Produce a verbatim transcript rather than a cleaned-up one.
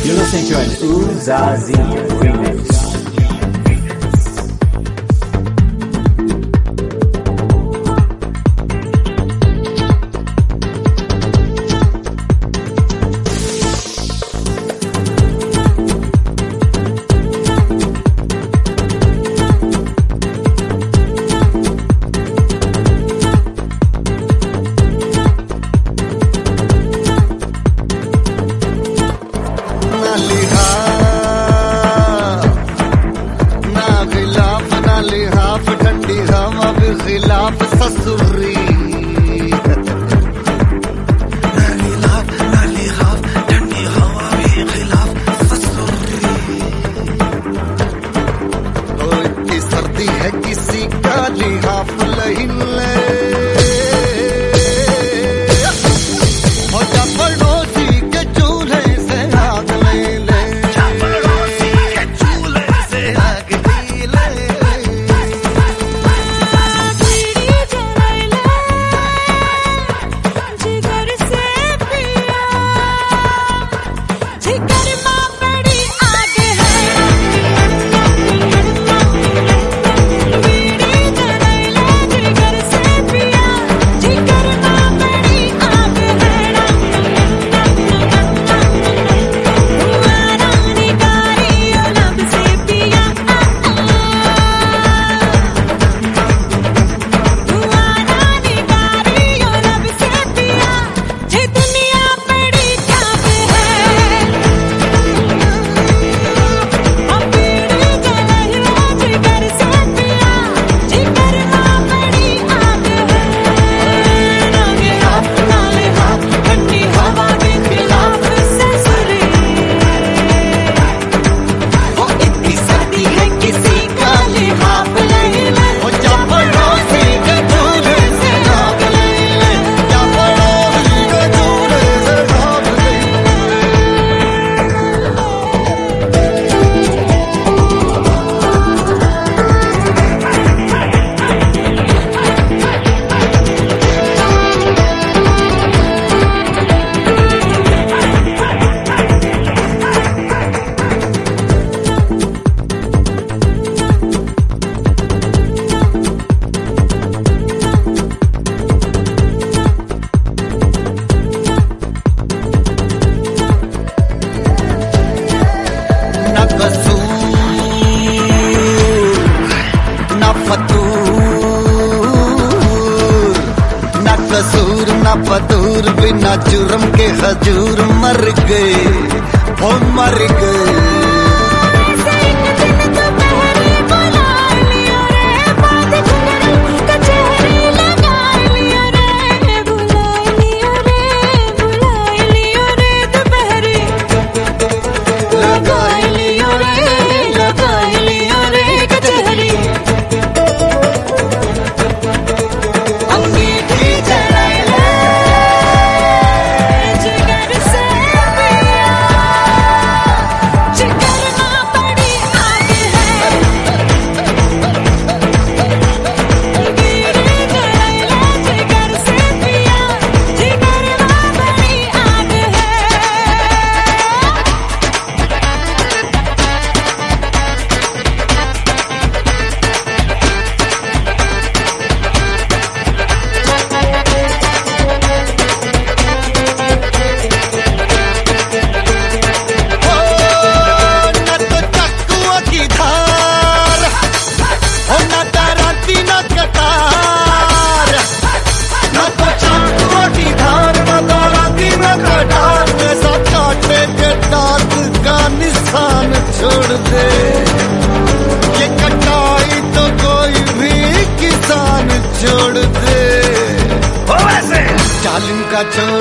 You're listening to an Uzazi remix. खिलाफ ससुरी खिलाफ नाली हाफ ठंडी हवा भी खिलाफ ससुरी। ओ इतनी सर्दी है किसी का लिहाफ नहीं ले पड़ोसी के चूल्हे से आग ले ले पड़ोसी के चूल्हे से आग ले ले। कसूर ना फतूर बिना जुर्म के हजूर मर गए वो मर गए। छोड़ दे ये कटाई तो कोई भी किसान छोड़ दे। ओ वैसे जालिम का छोड़